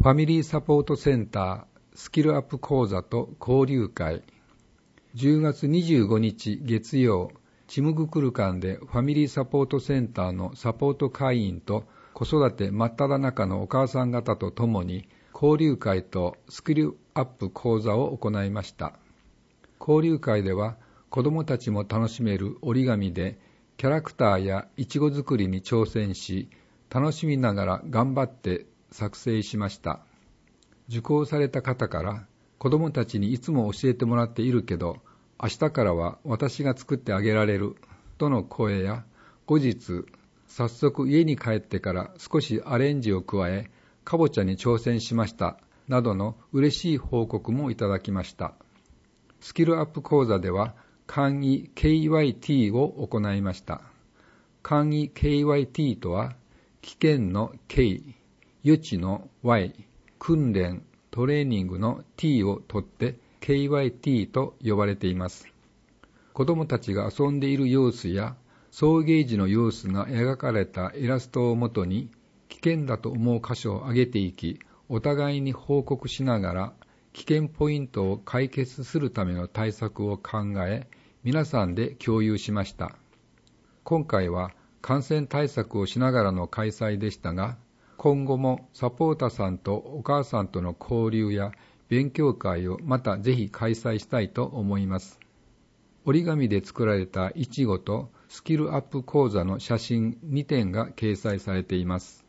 ファミリーサポートセンタースキルアップ講座と交流会。10月25日月曜、チムグクル館でファミリーサポートセンターのサポート会員と子育て真っ只中のお母さん方と共に交流会とスキルアップ講座を行いました。交流会では子どもたちも楽しめる折り紙でキャラクターやイチゴ作りに挑戦し、楽しみながら頑張って作成しました。受講された方から、子どもたちにいつも教えてもらっているけど、明日からは私が作ってあげられるとの声や、後日、早速家に帰ってから少しアレンジを加え、かぼちゃに挑戦しましたなどの嬉しい報告もいただきました。スキルアップ講座では、簡易 KYT を行いました。簡易 KYT とは、危険の K、予知の Y、訓練、トレーニングの T を取って KYT と呼ばれています。子どもたちが遊んでいる様子や送迎時の様子が描かれたイラストをもとに危険だと思う箇所を挙げていき、お互いに報告しながら危険ポイントを解決するための対策を考え、皆さんで共有しました。今回は感染対策をしながらの開催でしたが、今後もサポーターさんとお母さんとの交流や勉強会をまたぜひ開催したいと思います。折り紙で作られたイチゴとスキルアップ講座の写真2点が掲載されています。